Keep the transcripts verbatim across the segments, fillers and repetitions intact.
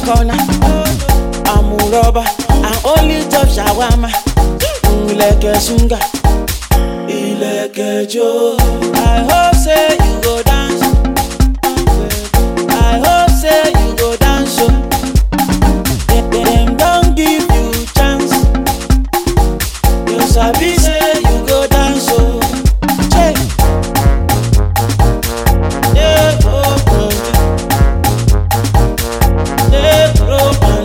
corner. I'm a rubber, I only top shawarma. Ileke sunga, ileke jo. I hope say you go dance. I hope say you go dance. So them don't give you chance. You sabi say you go dance. So check. Yeah, oh, oh. Yeah, oh, oh.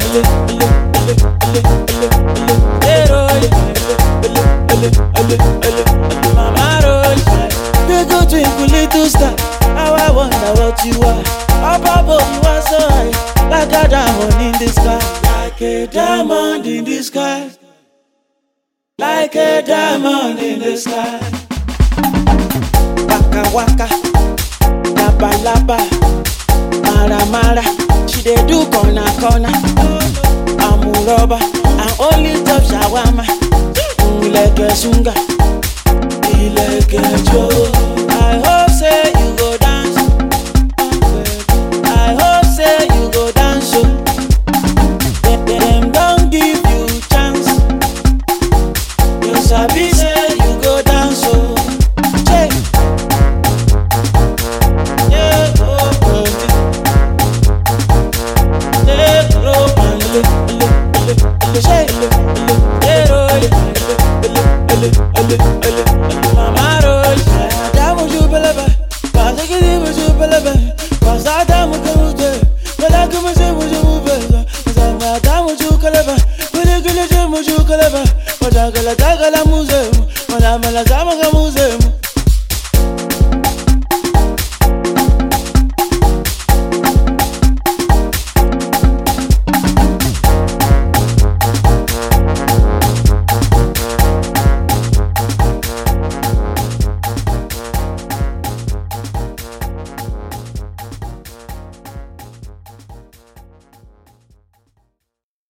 They go twinkle little star. How I wonder what you are. Up above you are so high, like a diamond in the sky. Like a diamond in the sky. Like a diamond in the sky. Waka waka, laba laba, mara mara. She dey do corner corner. I'm a rubber, I only top shawarma. Ileke sunga, ileke jo. I hope say you go dance. I hope say you go dance. So them don't give you chance. You sabi say you go dance. So check. Yeah, oh, oh. Yeah, oh, oh. Check. Yeah, oh. Mama roll, damu jubelebe, pasa kidi mujubelebe, pasa damu kamute, bela kumse mujubelebe, pasa damu jukelebe, kuli kuli jumu jukelebe, pasa kala takala muze, mala mala sama kamuze.